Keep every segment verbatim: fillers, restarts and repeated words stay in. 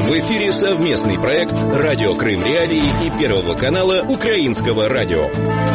В эфире совместный проект «Радио Крым Реалии» и Первого канала Украинского радио.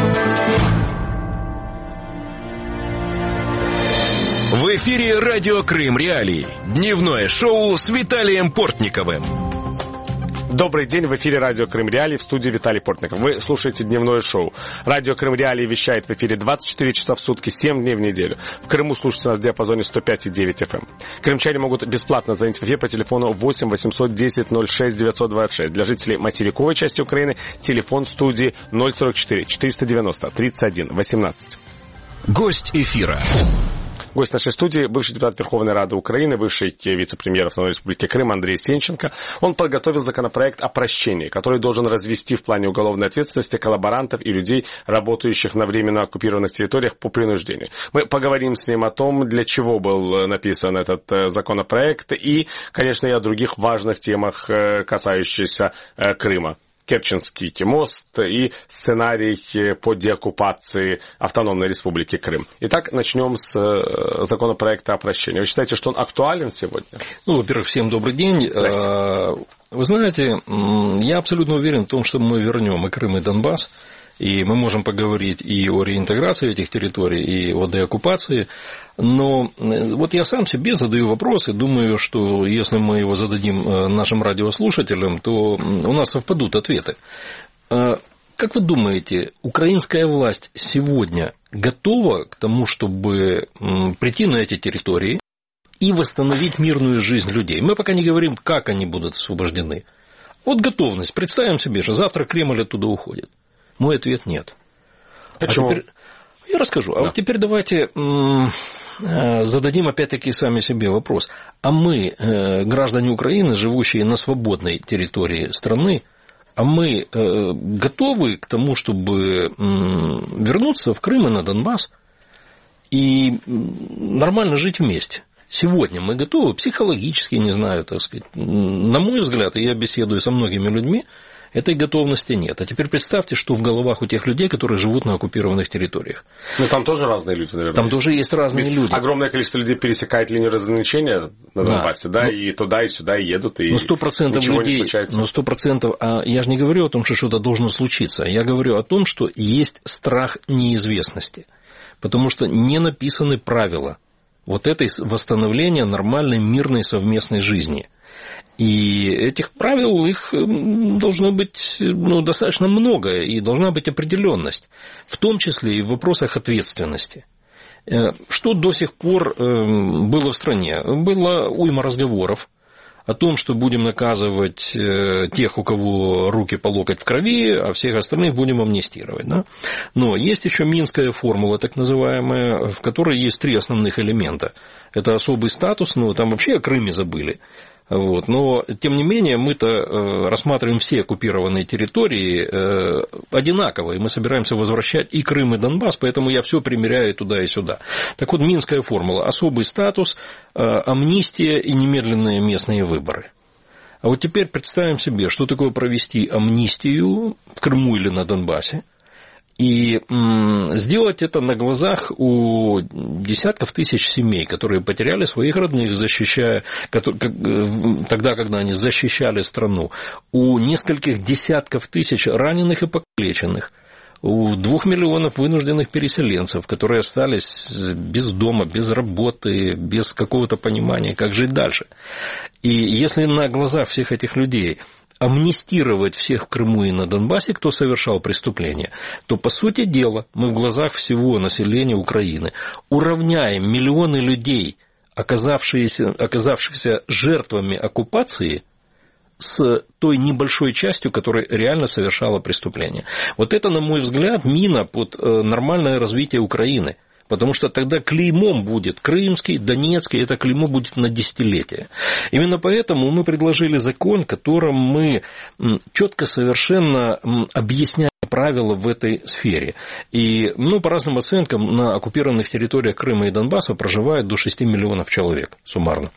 В эфире «Радио Крым Реалии». Дневное шоу с Виталием Портниковым. Добрый день, в эфире «Радио Крым Реалии», в студии Виталий Портников. Вы слушаете дневное шоу. «Радио Крым Реалии» вещает в эфире двадцать четыре часа в сутки, семь дней в неделю. В Крыму слушайте нас в диапазоне сто пять и девять эф эм. Крымчане могут бесплатно звонить в эфир по телефону восемь восемьсот десять ноль шесть девятьсот двадцать шесть. Для жителей материковой части Украины телефон студии ноль сорок четыре четыреста девяносто тридцать один восемнадцать. Гость эфира. Гость нашей студии – бывший депутат Верховной Рады Украины, бывший вице-премьер Автономной Республики Крым Андрей Сенченко. Он подготовил законопроект о прощении, который должен развести в плане уголовной ответственности коллаборантов и людей, работающих на временно оккупированных территориях по принуждению. Мы поговорим с ним о том, для чего был написан этот законопроект и, конечно, и о других важных темах, касающихся Крыма. Керченский мост и сценарий по деоккупации Автономной Республики Крым. Итак, начнем с законопроекта о прощении. Вы считаете, что он актуален сегодня? Ну, во-первых, всем добрый день. Здрасте. Вы знаете, я абсолютно уверен в том, что мы вернем и Крым, и Донбасс. И мы можем поговорить и о реинтеграции этих территорий, и о деоккупации. Но вот я сам себе задаю вопрос и думаю, что если мы его зададим нашим радиослушателям, то у нас совпадут ответы. Как вы думаете, украинская власть сегодня готова к тому, чтобы прийти на эти территории и восстановить мирную жизнь людей? Мы пока не говорим, как они будут освобождены. Вот готовность. Представим себе, что завтра Кремль оттуда уходит. Мой ответ – нет. Почему? А теперь, я расскажу. Да. А вот теперь давайте зададим опять-таки сами себе вопрос. А мы, граждане Украины, живущие на свободной территории страны, а мы готовы к тому, чтобы вернуться в Крым и на Донбасс и нормально жить вместе? Сегодня мы готовы психологически, не знаю, так сказать. На мой взгляд, и я беседую со многими людьми, этой готовности нет. А теперь представьте, что в головах у тех людей, которые живут на оккупированных территориях. Ну, там тоже разные люди, наверное. Там есть. тоже есть разные Ведь люди. Огромное количество людей пересекает линию разграничения на Донбассе, да, да ну, и туда, и сюда едут, и ну, сто процентов ничего людей, не случается. Ну, сто процентов, а я же не говорю о том, что что-то должно случиться. Я говорю о том, что есть страх неизвестности. Потому что не написаны правила вот этой восстановления нормальной мирной совместной жизни. И этих правил, их должно быть ну, достаточно много, и должна быть определенность, в том числе и в вопросах ответственности. Что до сих пор было в стране? Было уйма разговоров о том, что будем наказывать тех, у кого руки по локоть в крови, а всех остальных будем амнистировать. Да? Но есть еще Минская формула, так называемая, в которой есть три основных элемента. Это особый статус, ну там вообще о Крыме забыли. Вот. Но, тем не менее, мы-то рассматриваем все оккупированные территории одинаково, и мы собираемся возвращать и Крым, и Донбасс, поэтому я все примеряю туда и сюда. Так вот, Минская формула – особый статус, амнистия и немедленные местные выборы. А вот теперь представим себе, что такое провести амнистию в Крыму или на Донбассе, и сделать это на глазах у десятков тысяч семей, которые потеряли своих родных, защищая, тогда, когда они защищали страну, у нескольких десятков тысяч раненых и покалеченных, у двух миллионов вынужденных переселенцев, которые остались без дома, без работы, без какого-то понимания, как жить дальше. И если на глазах всех этих людей амнистировать всех в Крыму и на Донбассе, кто совершал преступления, то, по сути дела, мы в глазах всего населения Украины уравняем миллионы людей, оказавшиеся, оказавшихся жертвами оккупации, с той небольшой частью, которая реально совершала преступление. Вот это, на мой взгляд, мина под нормальное развитие Украины. Потому что тогда клеймом будет Крымский, Донецкий, это клеймо будет на десятилетия. Именно поэтому мы предложили закон, которым мы четко совершенно объясняем правила в этой сфере. И, ну, по разным оценкам, на оккупированных территориях Крыма и Донбасса проживает до шести миллионов человек суммарно.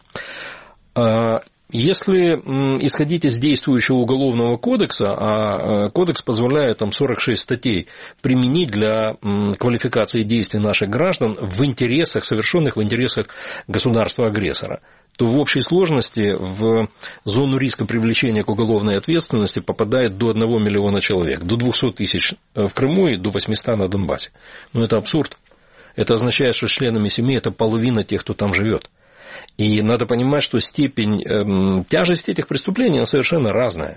Если исходить из действующего уголовного кодекса, а кодекс позволяет там сорок шесть статей применить для квалификации действий наших граждан в интересах, совершенных в интересах государства-агрессора, то в общей сложности в зону риска привлечения к уголовной ответственности попадает до одного миллиона человек, до двухсот тысяч в Крыму и до восьмисот на Донбассе. Но это абсурд. Это означает, что членами семьи это половина тех, кто там живет. И надо понимать, что степень э, тяжести этих преступлений она совершенно разная.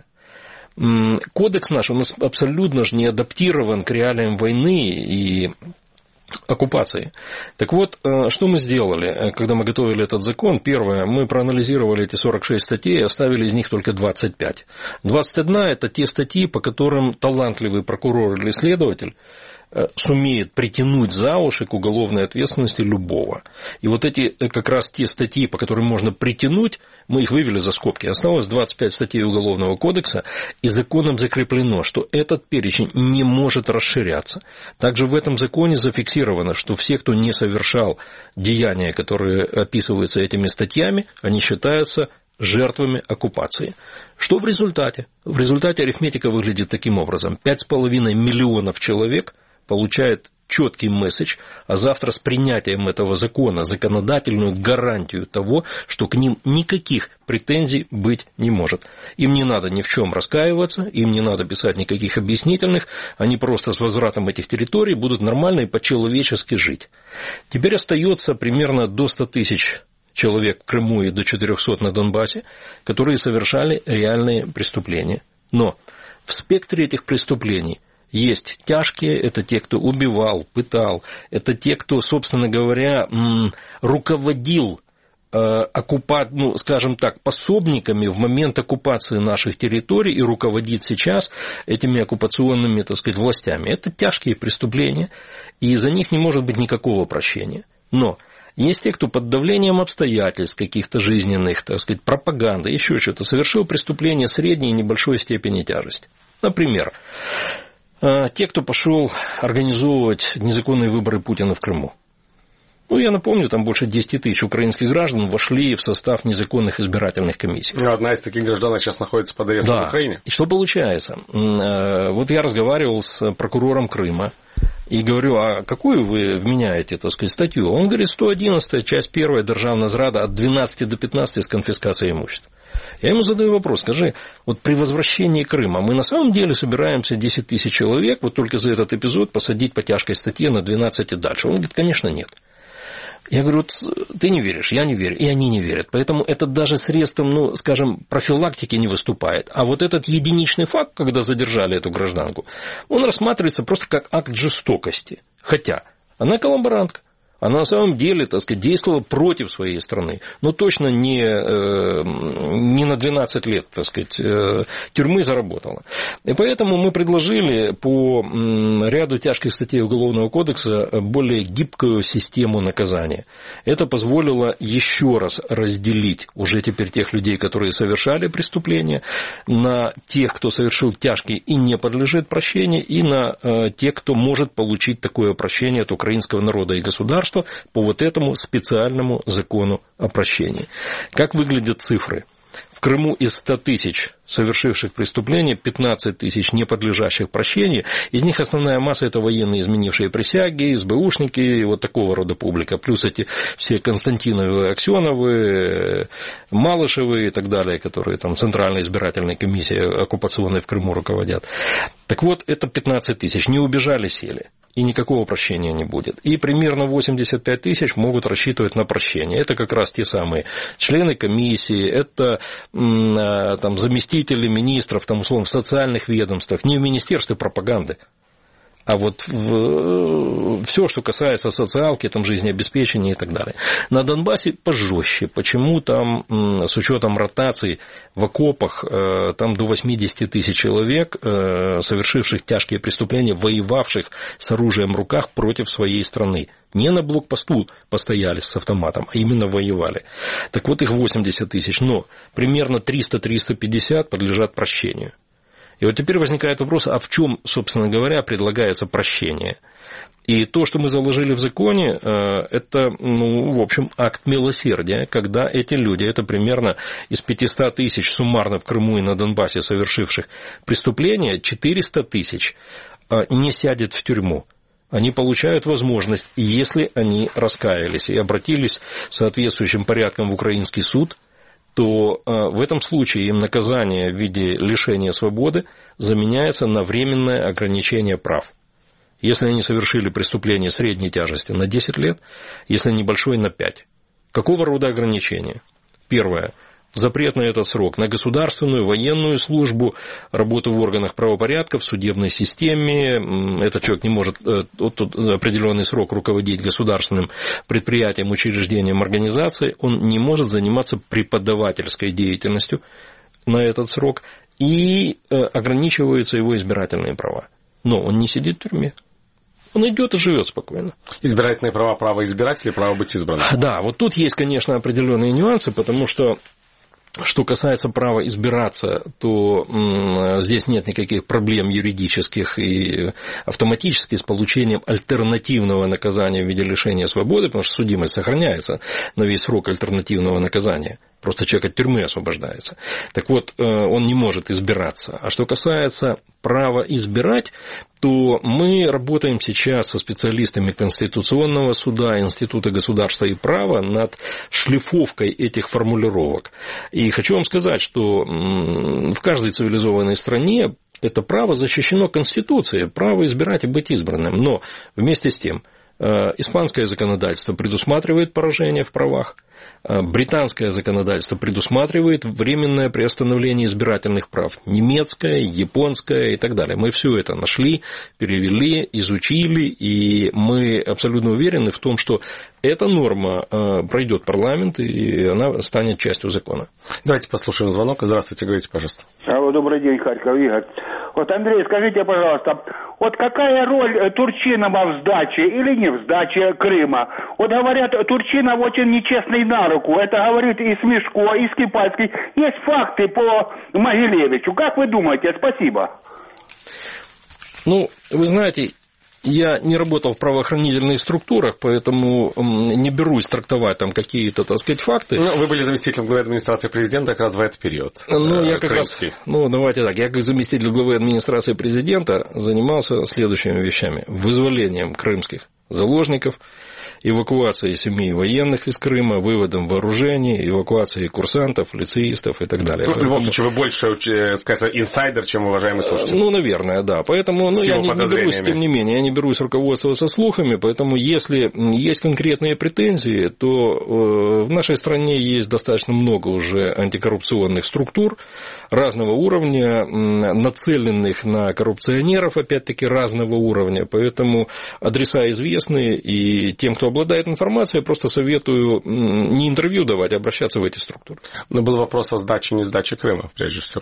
Кодекс наш, он абсолютно же не адаптирован к реалиям войны и оккупации. Так вот, что мы сделали, когда мы готовили этот закон? Первое, мы проанализировали эти сорок шесть статей и оставили из них только двадцать пять. двадцать одна – это те статьи, по которым талантливый прокурор или следователь сумеет притянуть за уши к уголовной ответственности любого. И вот эти как раз те статьи, по которым можно притянуть, мы их вывели за скобки. Осталось двадцать пять статей Уголовного кодекса, и законом закреплено, что этот перечень не может расширяться. Также в этом законе зафиксировано, что все, кто не совершал деяния, которые описываются этими статьями, они считаются жертвами оккупации. Что в результате? В результате арифметика выглядит таким образом. пять с половиной миллионов человек получает четкий месседж, а завтра с принятием этого закона законодательную гарантию того, что к ним никаких претензий быть не может. Им не надо ни в чем раскаиваться, им не надо писать никаких объяснительных, они просто с возвратом этих территорий будут нормально и по-человечески жить. Теперь остается примерно до ста тысяч человек в Крыму и до четырехсот на Донбассе, которые совершали реальные преступления. Но в спектре этих преступлений есть тяжкие, это те, кто убивал, пытал, это те, кто, собственно говоря, руководил, оккупа... ну, скажем так, пособниками в момент оккупации наших территорий и руководит сейчас этими оккупационными, так сказать, властями. Это тяжкие преступления, и за них не может быть никакого прощения. Но есть те, кто под давлением обстоятельств каких-то жизненных, так сказать, пропаганды, еще что-то, совершил преступление средней и небольшой степени тяжести. Например, те, кто пошел организовывать незаконные выборы Путина в Крыму. Ну, я напомню, там больше десяти тысяч украинских граждан вошли в состав незаконных избирательных комиссий. Одна из таких граждан сейчас находится под арестом да. в Украине. И что получается? Вот я разговаривал с прокурором Крыма и говорю, а какую вы вменяете, так сказать, статью? Он говорит, сто одиннадцатая, часть первая, державная зрада от двенадцати до пятнадцати с конфискацией имущества. Я ему задаю вопрос, скажи, вот при возвращении Крыма мы на самом деле собираемся десять тысяч человек вот только за этот эпизод посадить по тяжкой статье на двенадцать и дальше? Он говорит, конечно, нет. Я говорю, ты не веришь, я не верю, и они не верят. Поэтому это даже средством, ну, скажем, профилактики не выступает. А вот этот единичный факт, когда задержали эту гражданку, он рассматривается просто как акт жестокости. Хотя она коллаборантка. Она на самом деле, так сказать, действовала против своей страны, но точно не, не на двенадцать лет, так сказать, тюрьмы заработала. И поэтому мы предложили по ряду тяжких статей Уголовного кодекса более гибкую систему наказания. Это позволило еще раз разделить уже теперь тех людей, которые совершали преступления, на тех, кто совершил тяжкие и не подлежит прощению, и на тех, кто может получить такое прощение от украинского народа и государства по вот этому специальному закону о прощении. Как выглядят цифры? В Крыму из ста тысяч совершивших преступления пятнадцать тысяч не подлежащих прощению. Из них основная масса – это военные, изменившие присяги, СБУшники и вот такого рода публика. Плюс эти все Константиновы, Аксеновы, Малышевы и так далее, которые там Центральной избирательной комиссии оккупационной в Крыму руководят. Так вот, это пятнадцать тысяч. Не убежали, сели. И никакого прощения не будет. И примерно восемьдесят пять тысяч могут рассчитывать на прощение. Это как раз те самые члены комиссии, это там, заместители министров, там, условно, в социальных ведомствах, не в Министерстве пропаганды. А вот в, все, что касается социалки, там, жизнеобеспечения и так далее. На Донбассе пожестче. Почему там, с учетом ротации в окопах, там до восьмидесяти тысяч человек, совершивших тяжкие преступления, воевавших с оружием в руках против своей страны. Не на блокпосту постояли с автоматом, а именно воевали. Так вот, их восемьдесят тысяч, но примерно триста - триста пятьдесят подлежат прощению. И вот теперь возникает вопрос, а в чем, собственно говоря, предлагается прощение? И то, что мы заложили в законе, это, ну, в общем, акт милосердия, когда эти люди, это примерно из пятисот тысяч суммарно в Крыму и на Донбассе совершивших преступления, четыреста тысяч не сядет в тюрьму. они получают возможность, если они раскаялись и обратились соответствующим порядком в украинский суд, то в этом случае им наказание в виде лишения свободы заменяется на временное ограничение прав. Если они совершили преступление средней тяжести, на десять лет, если небольшое, на пять. Какого рода ограничения? Первое. Запрет на этот срок на государственную, военную службу, работу в органах правопорядка, в судебной системе. Этот человек не может вот, определенный срок руководить государственным предприятием, учреждением, организацией. Он не может заниматься преподавательской деятельностью на этот срок. И ограничиваются его избирательные права. Но он не сидит в тюрьме. Он идет и живет спокойно. Избирательные права, право избирать или право быть избранным? Да, вот тут есть, конечно, определенные нюансы, потому что что касается права избираться, то здесь нет никаких проблем юридических и автоматически с получением альтернативного наказания в виде лишения свободы, потому что судимость сохраняется на весь срок альтернативного наказания. Просто человек от тюрьмы освобождается. Так вот, он не может избираться. А что касается права избирать, то мы работаем сейчас со специалистами Конституционного суда, Института государства и права над шлифовкой этих формулировок. И хочу вам сказать, что в каждой цивилизованной стране это право защищено Конституцией, право избирать и быть избранным. Но вместе с тем, испанское законодательство предусматривает поражение в правах, британское законодательство предусматривает временное приостановление избирательных прав, немецкое, японское и так далее. Мы все это нашли, перевели, изучили, и мы абсолютно уверены в том, что эта норма пройдет парламент, и она станет частью закона. Давайте послушаем звонок. Здравствуйте, говорите, пожалуйста. Алло, добрый день, Харьков, Игорь. Вот, Андрей, скажите, пожалуйста, вот какая роль Турчинова в сдаче или не в сдаче Крыма? Вот говорят, Турчинов очень нечестный на руку. Это говорит и Смешко, и Скипальский. Есть факты по Могилевичу. Как вы думаете? Спасибо. Ну, вы знаете, я не работал в правоохранительных структурах, поэтому не берусь трактовать там какие-то, так сказать, факты. Ну, вы были заместителем главы администрации президента как раз в этот период. Ну, я как раз, ну, давайте так, я как заместитель главы администрации президента занимался следующими вещами. Вызволением крымских заложников, эвакуацией семей военных из Крыма, выводом вооружений, эвакуацией курсантов, лицеистов и так далее. Ну, в любом случае, вы больше, скажем, инсайдер, чем уважаемый слушатель. Ну, наверное, да. Поэтому ну, я не, не берусь, тем не менее, я не берусь руководствоваться слухами, поэтому если есть конкретные претензии, то в нашей стране есть достаточно много уже антикоррупционных структур разного уровня, нацеленных на коррупционеров, опять-таки, разного уровня, поэтому адреса известны, и тем, кто обладает информацией, я просто советую не интервью давать, а обращаться в эти структуры. Но был вопрос о сдаче, не сдаче Крыма, прежде всего.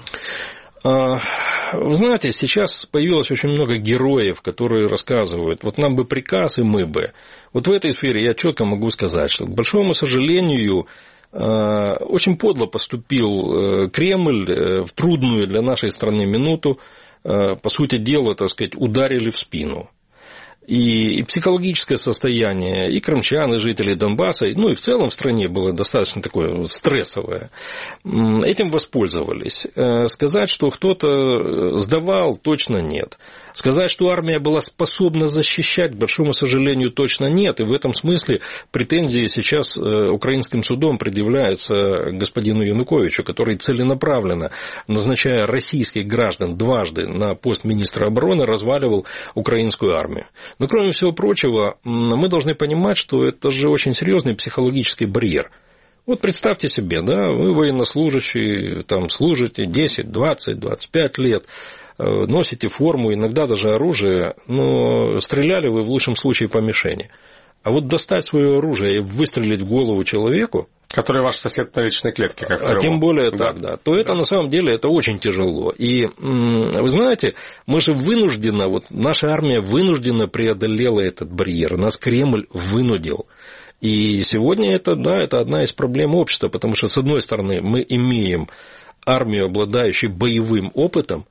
Вы знаете, сейчас появилось очень много героев, которые рассказывают, вот нам бы приказ, и мы бы. Вот в этой сфере я четко могу сказать, что, к большому сожалению, очень подло поступил Кремль в трудную для нашей страны минуту, по сути дела, так сказать, ударили в спину. И, и психологическое состояние и крымчан, и жителей Донбасса, ну и в целом в стране было достаточно такое стрессовое. Этим воспользовались. Сказать, что кто-то сдавал, точно нет. Сказать, что армия была способна защищать, к большому сожалению, точно нет. И в этом смысле претензии сейчас украинским судом предъявляются господину Януковичу, который целенаправленно, назначая российских граждан дважды на пост министра обороны, разваливал украинскую армию. Но, кроме всего прочего, мы должны понимать, что это же очень серьезный психологический барьер. Вот представьте себе, да, вы военнослужащий, там служите десять, двадцать, двадцать пять лет, носите форму, иногда даже оружие, но стреляли вы в лучшем случае по мишени. А вот достать свое оружие и выстрелить в голову человеку, который ваш сосед на личной клетке, как а тем более да. так, да, то это да. на самом деле это очень тяжело. И вы знаете, мы же вынуждены, вот наша армия вынуждена преодолела этот барьер, нас Кремль вынудил. И сегодня это, да, это одна из проблем общества, потому что, с одной стороны, мы имеем армию, обладающую боевым опытом,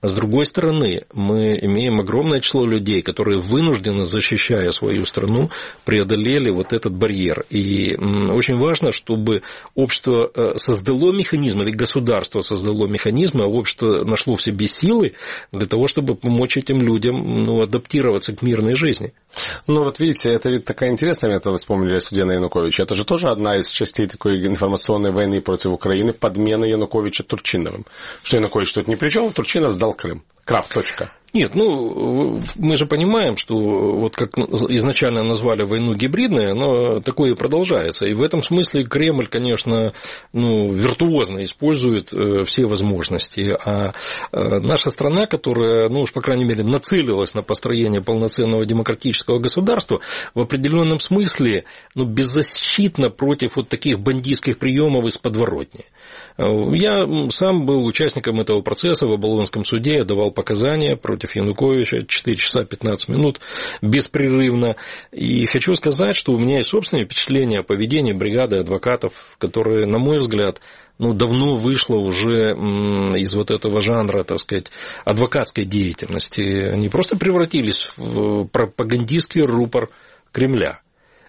А с другой стороны, мы имеем огромное число людей, которые вынуждены, защищая свою страну, преодолели вот этот барьер. И очень важно, чтобы общество создало механизм, или государство создало механизмы, а общество нашло в себе силы для того, чтобы помочь этим людям, ну, адаптироваться к мирной жизни. Ну, вот видите, это ведь такая интересная, это вы вспомнили о суде на Януковича. Это же тоже одна из частей такой информационной войны против Украины, подмена Януковича Турчиновым. Что Янукович тут ни при чем, а Турчинов сдал Крым. Крап, точка. Нет, ну, мы же понимаем, что вот как изначально назвали войну гибридной, но такое и продолжается. И в этом смысле Кремль, конечно, ну, виртуозно использует все возможности. А наша страна, которая, ну уж по крайней мере, нацелилась на построение полноценного демократического государства, в определенном смысле, ну, беззащитна против вот таких бандитских приемов из подворотни. Я сам был участником этого процесса в Оболонском суде, я давал показания против Януковича четыре часа пятнадцать минут беспрерывно. И хочу сказать, что у меня есть собственное впечатление о поведении бригады адвокатов, которые, на мой взгляд, ну, давно вышло уже из вот этого жанра, так сказать, адвокатской деятельности. Они просто превратились в пропагандистский рупор Кремля.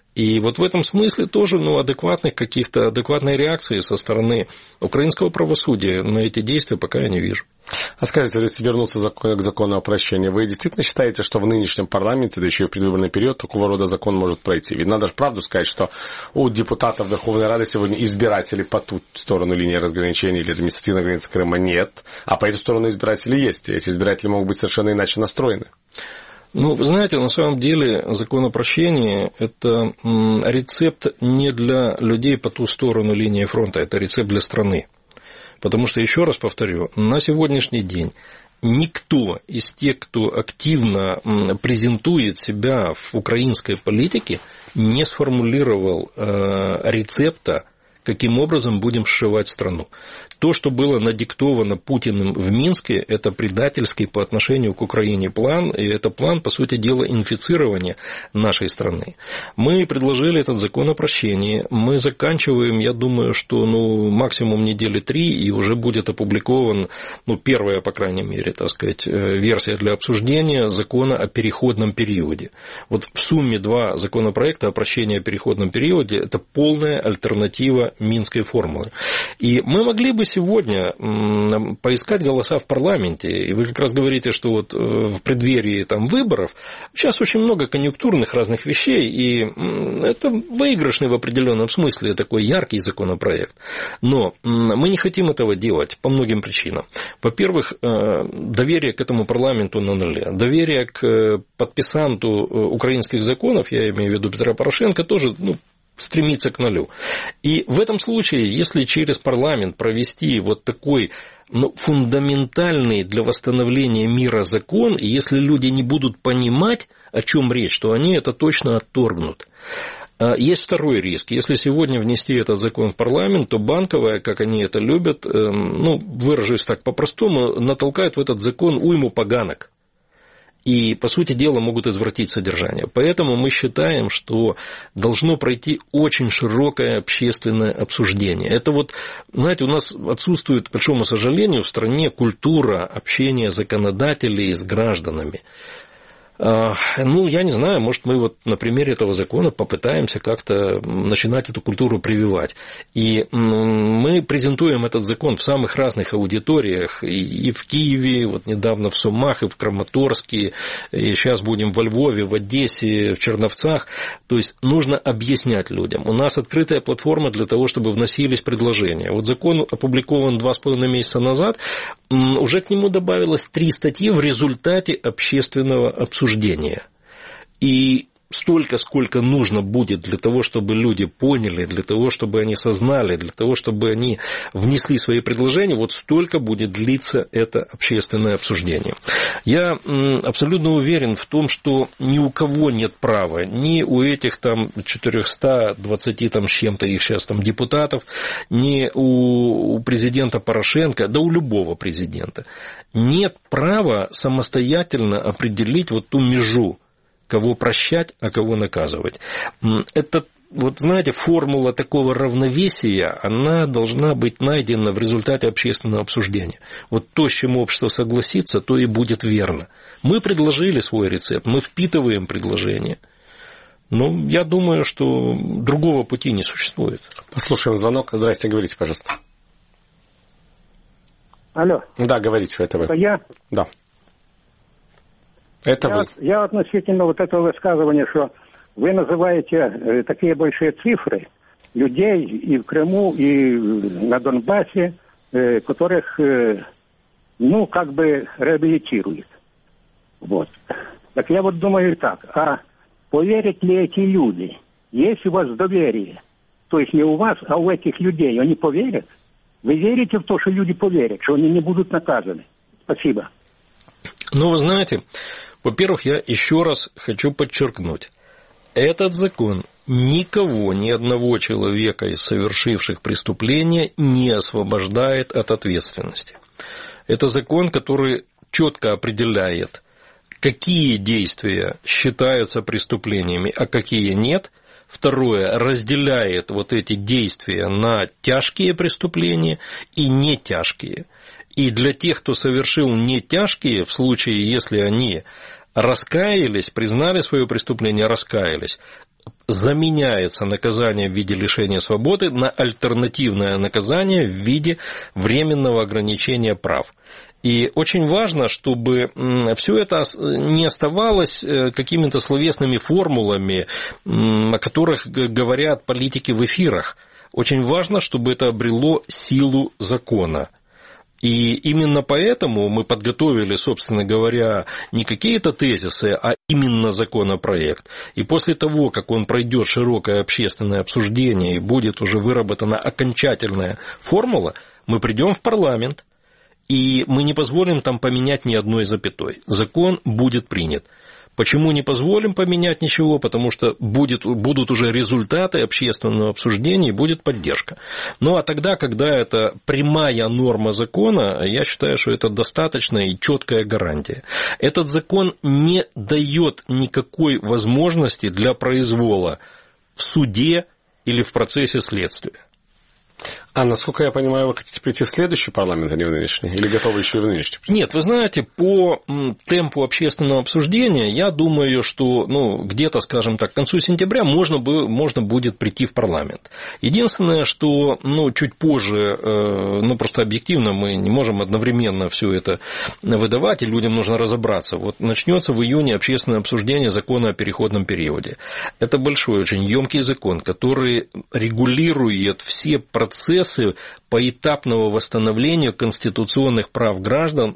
И вот в этом смысле тоже, ну, адекватных каких-то, адекватной реакции со стороны украинского правосудия на эти действия пока я не вижу. А скажите, если вернуться к закону о прощении, вы действительно считаете, что в нынешнем парламенте, да еще и в предвыборный период, такого рода закон может пройти? Ведь надо же правду сказать, что у депутатов Верховной Рады сегодня избиратели по ту сторону линии разграничения или административной границы Крыма нет, а по эту сторону избиратели есть, и эти избиратели могут быть совершенно иначе настроены. Ну, вы знаете, на самом деле закон о прощении – это рецепт не для людей по ту сторону линии фронта, это рецепт для страны. Потому что, еще раз повторю, на сегодняшний день никто из тех, кто активно презентует себя в украинской политике, не сформулировал рецепта, каким образом будем сшивать страну. То, что было надиктовано Путиным в Минске, это предательский по отношению к Украине план, и это план, по сути дела, инфицирования нашей страны. Мы предложили этот закон о прощении, мы заканчиваем, я думаю, что ну, максимум недели три, и уже будет опубликован, ну, первая, по крайней мере, так сказать, версия для обсуждения закона о переходном периоде. Вот в сумме два законопроекта о прощении о переходном периоде – это полная альтернатива Минской формулы. И мы могли бы сегодня поискать голоса в парламенте, и вы как раз говорите, что вот в преддверии там выборов сейчас очень много конъюнктурных разных вещей, и это выигрышный в определенном смысле такой яркий законопроект. Но мы не хотим этого делать по многим причинам. Во-первых, доверие к этому парламенту на нуле, доверие к подписанту украинских законов, я имею в виду Петра Порошенко, тоже, ну, стремиться к нулю. И в этом случае, если через парламент провести вот такой, ну, фундаментальный для восстановления мира закон, и если люди не будут понимать, о чем речь, то они это точно отторгнут. Есть второй риск. Если сегодня внести этот закон в парламент, то Банковая, как они это любят, ну, выражусь так по-простому, натолкает в этот закон уйму поганок. И, по сути дела, могут извратить содержание. Поэтому мы считаем, что должно пройти очень широкое общественное обсуждение. Это вот, знаете, у нас отсутствует, к большому сожалению, в стране культура общения законодателей с гражданами. Ну, я не знаю, может, мы вот на примере этого закона попытаемся как-то начинать эту культуру прививать. И мы презентуем этот закон в самых разных аудиториях, и в Киеве, вот недавно в Сумах, и в Краматорске, и сейчас будем во Львове, в Одессе, в Черновцах. То есть нужно объяснять людям. У нас открытая платформа для того, чтобы вносились предложения. Вот закон опубликован два с половиной месяца назад, уже к нему добавилось три статьи в результате общественного обсуждения. И столько, сколько нужно будет для того, чтобы люди поняли, для того, чтобы они сознали, для того, чтобы они внесли свои предложения, вот столько будет длиться это общественное обсуждение. Я абсолютно уверен в том, что ни у кого нет права, ни у этих там четыреста двадцать там с чем-то их сейчас там депутатов, ни у президента Порошенко, да у любого президента, нет права самостоятельно определить вот ту межу, кого прощать, а кого наказывать. Это вот знаете, формула такого равновесия, она должна быть найдена в результате общественного обсуждения. Вот то, с чем общество согласится, то и будет верно. Мы предложили свой рецепт, мы впитываем предложение. Но я думаю, что другого пути не существует. Послушаем звонок. Здрасте, говорите, пожалуйста. Алло. Да, говорите, это вы. Это я? Да. Это я, вы. Я относительно вот этого высказывания, что вы называете э, такие большие цифры людей и в Крыму, и на Донбассе, э, которых, э, ну, как бы реабилитируют. Вот. Так я вот думаю так, а поверят ли эти люди? Есть у вас доверие? То есть не у вас, а у этих людей. Они поверят? Вы верите в то, что люди поверят, что они не будут наказаны? Спасибо. Ну, вы знаете, во-первых, я еще раз хочу подчеркнуть. Этот закон никого, ни одного человека из совершивших преступления не освобождает от ответственности. Это закон, который четко определяет, какие действия считаются преступлениями, а какие нет. Второе, разделяет вот эти действия на тяжкие преступления и не тяжкие. И для тех, кто совершил не тяжкие, в случае, если они раскаялись, признали свое преступление, раскаялись, заменяется наказание в виде лишения свободы на альтернативное наказание в виде временного ограничения прав. И очень важно, чтобы все это не оставалось какими-то словесными формулами, о которых говорят политики в эфирах. Очень важно, чтобы это обрело силу закона. И именно поэтому мы подготовили, собственно говоря, не какие-то тезисы, а именно законопроект. И после того, как он пройдет широкое общественное обсуждение и будет уже выработана окончательная формула, мы придем в парламент, и мы не позволим там поменять ни одной запятой. Закон будет принят. Почему не позволим поменять ничего? Потому что будет, будут уже результаты общественного обсуждения и будет поддержка. Ну а тогда, когда это прямая норма закона, я считаю, что это достаточная и четкая гарантия. Этот закон не дает никакой возможности для произвола в суде или в процессе следствия. А насколько я понимаю, вы хотите прийти в следующий парламент, а не в нынешний? Или готовы еще и в нынешний? Нет, вы знаете, по темпу общественного обсуждения, я думаю, что ну, где-то, скажем так, к концу сентября можно, бы, можно будет прийти в парламент. Единственное, что ну, чуть позже, ну просто объективно мы не можем одновременно все это выдавать, и людям нужно разобраться. Вот начнется в июне общественное обсуждение закона о переходном периоде. Это большой, очень емкий закон, который регулирует все процессы поэтапного восстановления конституционных прав граждан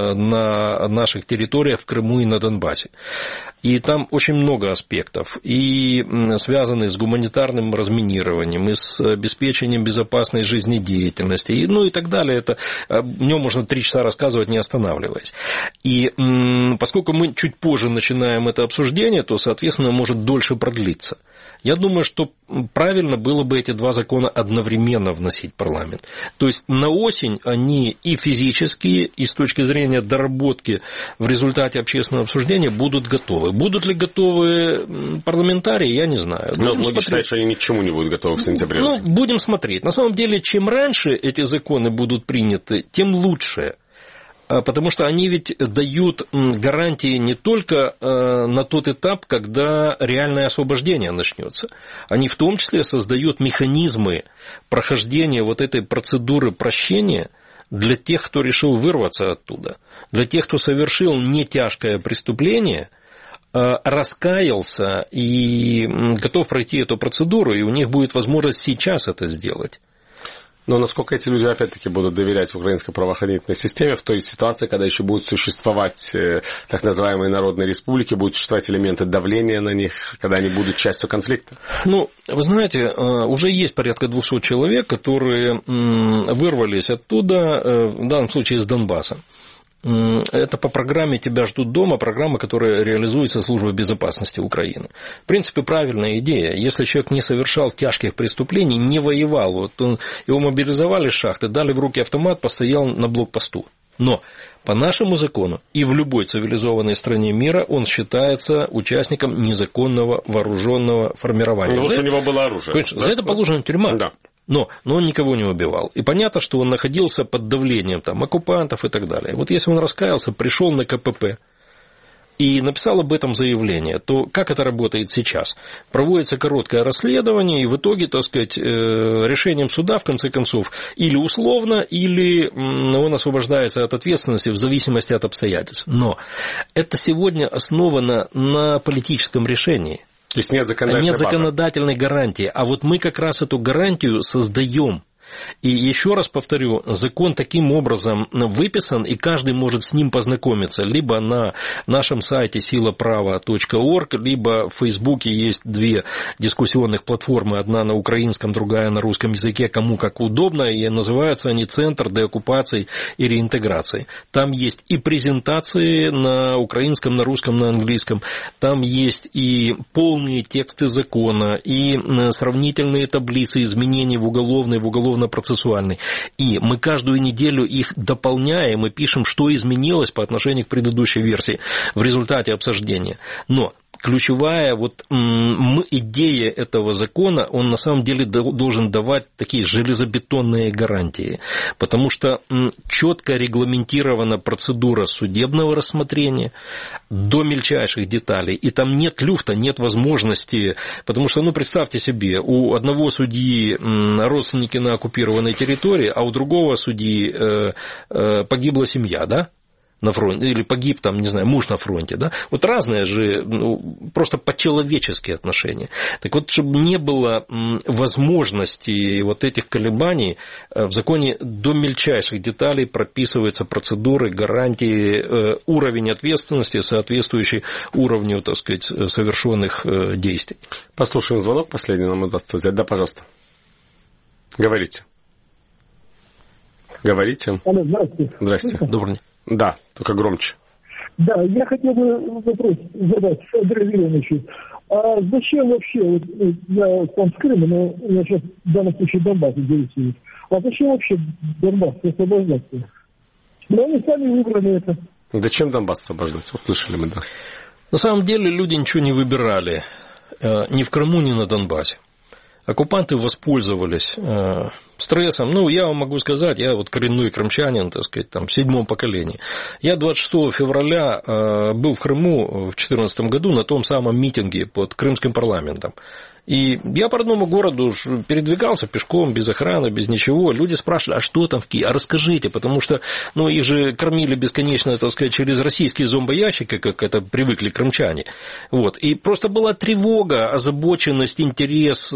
на наших территориях в Крыму и на Донбассе. И там очень много аспектов, и связанных с гуманитарным разминированием, и с обеспечением безопасной жизнедеятельности, и, ну и так далее. Это, о нем можно три часа рассказывать, не останавливаясь. И поскольку мы чуть позже начинаем это обсуждение, то, соответственно, может дольше продлиться. Я думаю, что правильно было бы эти два закона одновременно вносить в парламент. То есть на осень они и физические, и с точки зрения доработки в результате общественного обсуждения будут готовы. Будут ли готовы парламентарии, я не знаю. Но многие считают, что они ни к чему не будут готовы в сентябре. Ну, будем смотреть. На самом деле, чем раньше эти законы будут приняты, тем лучше. Потому что они ведь дают гарантии не только на тот этап, когда реальное освобождение начнется. Они в том числе создают механизмы прохождения вот этой процедуры прощения для тех, кто решил вырваться оттуда, для тех, кто совершил не тяжкое преступление, раскаялся и готов пройти эту процедуру, и у них будет возможность сейчас это сделать. Но насколько эти люди, опять-таки, будут доверять в украинской правоохранительной системе в той ситуации, когда еще будут существовать так называемые народные республики, будут существовать элементы давления на них, когда они будут частью конфликта? Ну, вы знаете, уже есть порядка двухсот человек, которые вырвались оттуда, в данном случае из Донбасса. Это по программе «Тебя ждут дома», программа, которая реализуется Службой безопасности Украины. В принципе, правильная идея. Если человек не совершал тяжких преступлений, не воевал, вот он, его мобилизовали с шахты, дали в руки автомат, постоял на блокпосту. Но по нашему закону и в любой цивилизованной стране мира он считается участником незаконного вооруженного формирования. Потому что у него было оружие. Конечно, да? За это положена тюрьма. Да. Но, но он никого не убивал. И понятно, что он находился под давлением там, оккупантов и так далее. Вот если он раскаялся, пришел на ка пэ пэ и написал об этом заявление, то как это работает сейчас? Проводится короткое расследование, и в итоге, так сказать, решением суда, в конце концов, или условно, или он освобождается от ответственности в зависимости от обстоятельств. Но это сегодня основано на политическом решении. То есть нет законодательной, нет законодательной гарантии. А вот мы как раз эту гарантию создаем. И еще раз повторю, закон таким образом выписан, и каждый может с ним познакомиться. Либо на нашем сайте сила права точка орг, либо в Фейсбуке есть две дискуссионных платформы. Одна на украинском, другая на русском языке, кому как удобно. И называются они «Центр деоккупации и реинтеграции». Там есть и презентации на украинском, на русском, на английском. Там есть и полные тексты закона, и сравнительные таблицы изменений в уголовной, в уголовной процессуальный. И мы каждую неделю их дополняем и пишем, что изменилось по отношению к предыдущей версии в результате обсуждения. Но ключевая вот идея этого закона, он на самом деле должен давать такие железобетонные гарантии, потому что четко регламентирована процедура судебного рассмотрения до мельчайших деталей, и там нет люфта, нет возможности, потому что, ну, представьте себе, у одного судьи родственники на оккупированной территории, а у другого судьи погибла семья, да? На фронте, или погиб там, не знаю, муж на фронте, да, вот разные же, ну, просто по-человеческие отношения. Так вот, чтобы не было возможности вот этих колебаний, в законе до мельчайших деталей прописываются процедуры, гарантии, уровень ответственности, соответствующий уровню, так сказать, совершенных действий. Послушаем звонок, последний нам удастся взять. Да, пожалуйста. Говорите. Говорите. Алло, здравствуйте. Здрасте. Добрый день. Да, только громче. Да, я хотел бы вопрос задать Андрею Ивановичу. А зачем вообще, вот, я сам с Крыма, но я сейчас в данном случае Донбасс интересуюсь, а зачем вообще Донбасс освобождаться? Ну, они сами выбрали это. Зачем Донбасс освобождать? Вот слышали мы, да. На самом деле люди ничего не выбирали ни в Крыму, ни на Донбассе. Оккупанты воспользовались э, стрессом. Ну, я вам могу сказать, я вот коренной крымчанин, так сказать, там, в седьмом поколении. Я двадцать шестого февраля э, был в Крыму в две тысячи четырнадцатом году на том самом митинге под крымским парламентом. И я по родному городу передвигался пешком, без охраны, без ничего. Люди спрашивали, а что там в Киеве? А расскажите, потому что, ну, их же кормили бесконечно, так сказать, через российские зомбоящики, как это привыкли крымчане. Вот. И просто была тревога, озабоченность, интерес.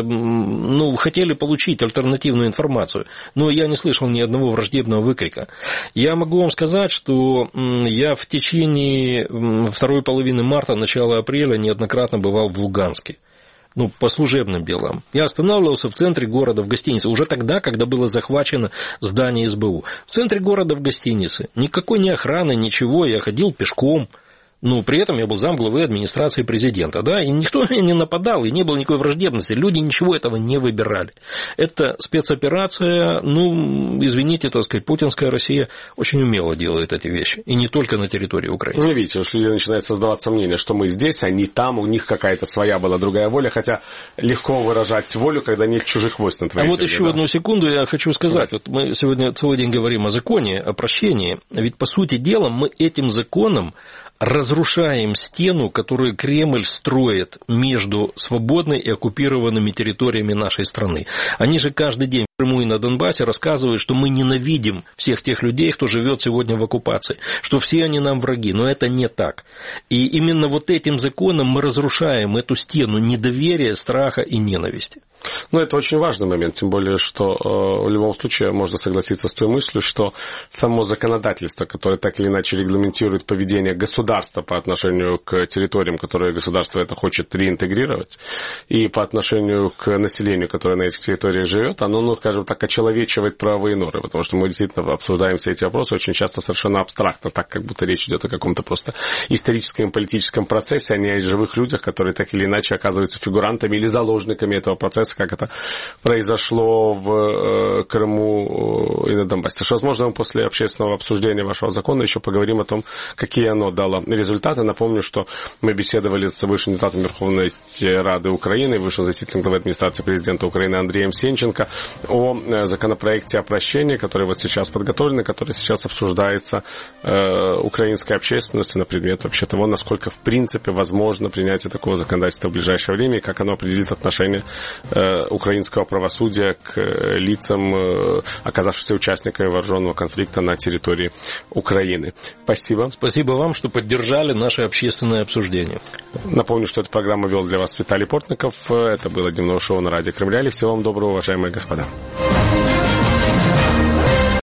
Ну, хотели получить альтернативную информацию. Но я не слышал ни одного враждебного выкрика. Я могу вам сказать, что я в течение второй половины марта, начала апреля неоднократно бывал в Луганске. Ну, по служебным делам. Я останавливался в центре города, в гостинице, уже тогда, когда было захвачено здание эс бэ у. В центре города, в гостинице. Никакой ни охраны, ничего, я ходил пешком. Ну, при этом я был замглавы администрации президента, да, и никто не нападал, и не было никакой враждебности, люди ничего этого не выбирали. Это спецоперация, ну, извините, так сказать, путинская Россия очень умело делает эти вещи, и не только на территории Украины. Ну, видите, уж люди начинают создавать сомнения, что мы здесь, они там, у них какая-то своя была другая воля, хотя легко выражать волю, когда нет чужих войск на твоей А вот земле, еще да? одну секунду я хочу сказать, вот мы сегодня целый день говорим о законе, о прощении, ведь, по сути дела, мы этим законом разрушаем стену, которую Кремль строит между свободной и оккупированными территориями нашей страны. Они же каждый день в Крыму и на Донбассе рассказывают, что мы ненавидим всех тех людей, кто живет сегодня в оккупации, что все они нам враги, но это не так. И именно вот этим законом мы разрушаем эту стену недоверия, страха и ненависти. Ну, это очень важный момент, тем более, что э, в любом случае можно согласиться с той мыслью, что само законодательство, которое так или иначе регламентирует поведение государства по отношению к территориям, которые государство это хочет реинтегрировать, и по отношению к населению, которое на этих территориях живет, оно, ну, скажем так, очеловечивает правовые нормы, потому что мы действительно обсуждаем все эти вопросы очень часто совершенно абстрактно, так как будто речь идет о каком-то просто историческом и политическом процессе, а не о живых людях, которые так или иначе оказываются фигурантами или заложниками этого процесса, как это произошло в Крыму и на Донбассе. Что, возможно, мы после общественного обсуждения вашего закона еще поговорим о том, какие оно дало результаты. Напомню, что мы беседовали с высшим депутатом Верховной Рады Украины, высшим заместителем главы администрации президента Украины Андреем Сенченко о законопроекте о прощении, который вот сейчас подготовлен, который сейчас обсуждается э, украинской общественностью на предмет вообще того, насколько в принципе возможно принятие такого законодательства в ближайшее время и как оно определит отношение э, украинского правосудия к э, лицам, э, оказавшимся участниками вооруженного конфликта на территории Украины. Спасибо. Спасибо вам, что поддержали наше общественное обсуждение. Напомню, что эту программу вел для вас Виталий Портников. Это было дневное шоу на радио Крым Реалии. Всего вам доброго, уважаемые господа.